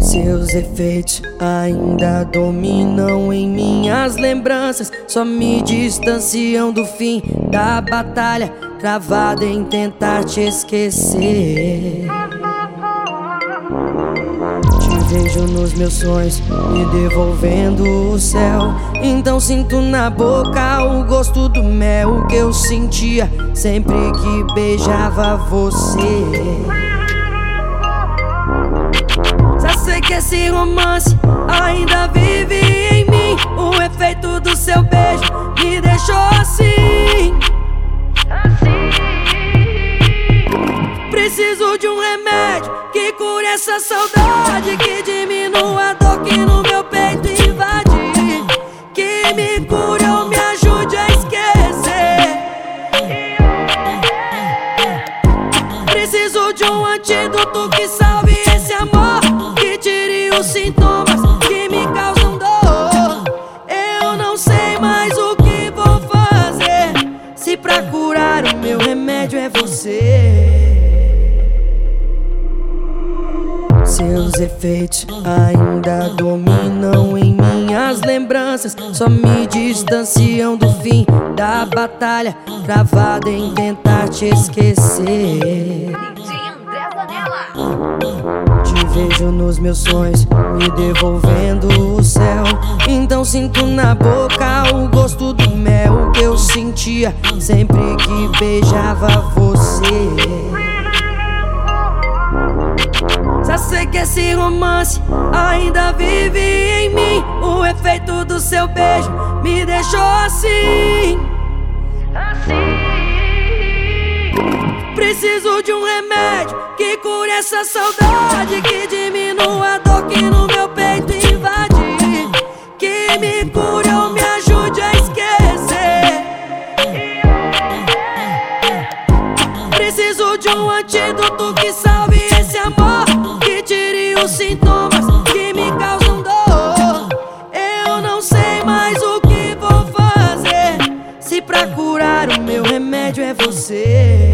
Seus efeitos ainda dominam em minhas lembranças, só me distanciam do fim da batalha, travado em tentar te esquecer. Te vejo nos meus sonhos, me devolvendo o céu. Então sinto na boca o gosto do mel que eu sentia sempre que beijava você. Já sei que esse romance ainda vive em mim. O efeito do seu beijo me deixou assim. Preciso de um remédio que cure essa saudade, que diminua a dor que no meu peito invade, que me cure ou me ajude a esquecer. Preciso de um antídoto que salve esse amor, que tire os sintomas que me causam dor. Eu não sei mais o que vou fazer, se pra curar o meu remédio é você. Seus efeitos ainda dominam em minhas lembranças, só me distanciam do fim da batalha, travado em tentar te esquecer. Te vejo nos meus sonhos, me devolvendo o céu. Então sinto na boca o gosto do mel que eu sentia sempre que beijava você. Já sei que esse romance ainda vive em mim. O efeito do seu beijo me deixou assim. Preciso de um remédio que cure essa saudade, que diminua a dor que no meu peito invade, que me cure ou me ajude a esquecer. Preciso de um antídoto que salve esse amor, que tire os sintomas que me causam dor. Eu não sei mais o que vou fazer, se pra curar o meu remédio é você.